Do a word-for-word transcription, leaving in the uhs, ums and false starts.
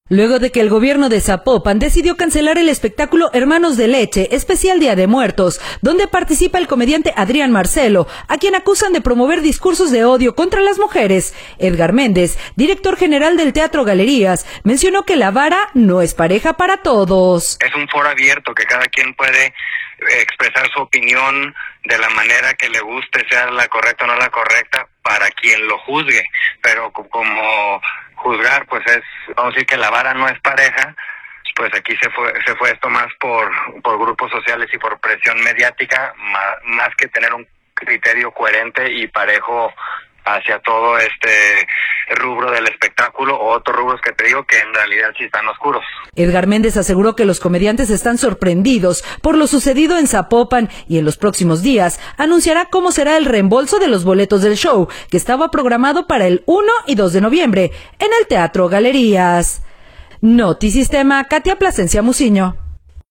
Luego de que el gobierno de Zapopan decidió cancelar el espectáculo Hermanos de Leche, especial Día de Muertos, donde participa el comediante Adrián Marcelo, a quien acusan de promover discursos de odio contra las mujeres, Edgar Méndez, director general del Teatro Galerías, mencionó que la vara no es pareja para todos. Es un foro abierto que cada quien puede expresar su opinión de la manera que le guste, sea la correcta o no la correcta, para quien lo juzgue, pero como juzgar, pues es, vamos a decir que la vara no es pareja, pues aquí se fue se fue esto más por, por grupos sociales y por presión mediática, más, más que tener un criterio coherente y parejo hacia todo este rubro del espectáculo o otros rubros que te digo que en realidad sí están oscuros. Edgar Méndez aseguró que los comediantes están sorprendidos por lo sucedido en Zapopan y en los próximos días anunciará cómo será el reembolso de los boletos del show, que estaba programado para el uno y dos de noviembre en el Teatro Galerías. Notisistema, Katia Plasencia Muciño.